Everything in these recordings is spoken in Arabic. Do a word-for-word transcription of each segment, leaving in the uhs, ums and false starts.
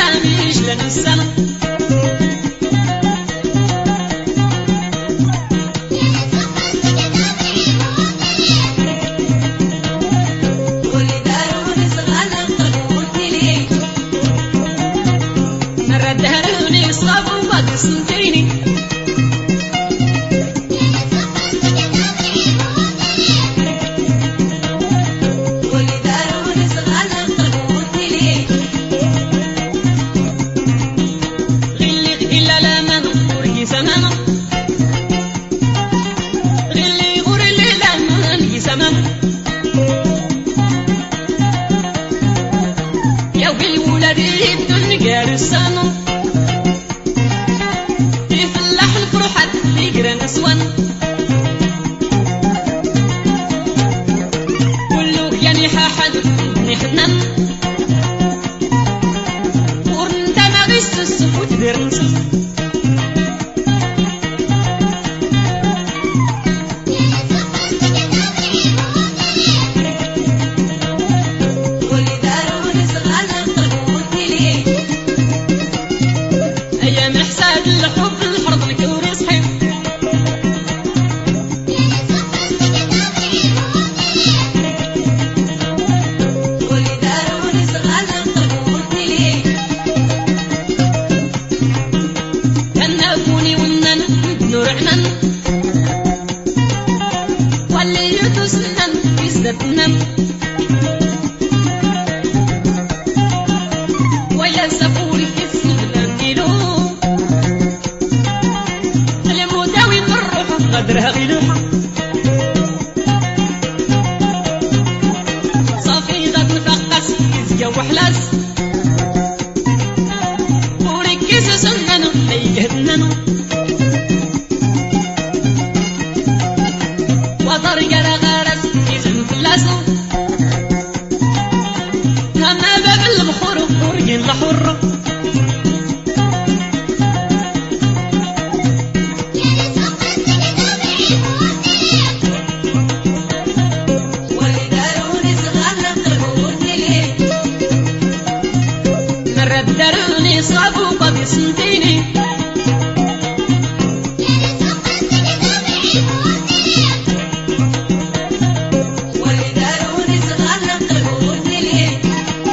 الأيام يجلن السنة مرة دهروني صابوا بعد سنتيني يا ويلي ولادي الدنيا رسانو يفلح الفرحات يقرا نسوان كله يعني حاحد نحنن ورنت ما غيس السفوت دير نسل الحب الحرب الكوري صحيح واللي داروني صغالة قلبوني ليه كنافوني ونن نور عنن واللي يدوسنن يزدتنن ويا سفوري كسر لنديلو قدرها غلوحة صافي غاد نفقس يزكا وحلاس وركز سنن ليهدنن وطريق غارس يزن فلاسو هما باب البخور ورقين لحر داروني صابوا قد سنتيني واللي داروني صغالة قلبوني ليه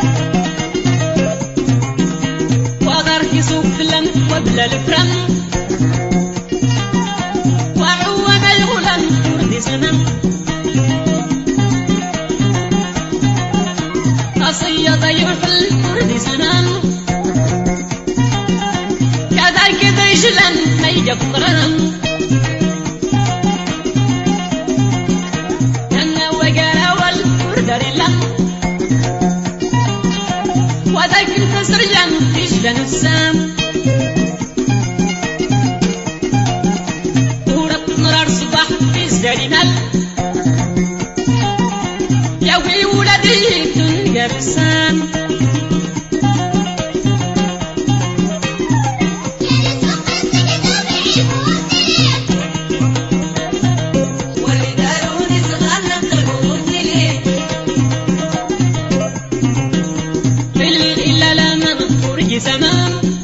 وغار كيسوق فلان وبلا الفرن وعوام الغلام يردي زمن قصية ضيوح الكردي زمان كذا يجلن ما يقرن أنا وقرا والكردر لن وذاك الفسر جن يجلن السام ورق نرار صباح في الزرينال يا وي ولادي الدنيا بسام زمان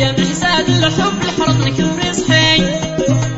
من زاد الحب الحرض نكبر صحي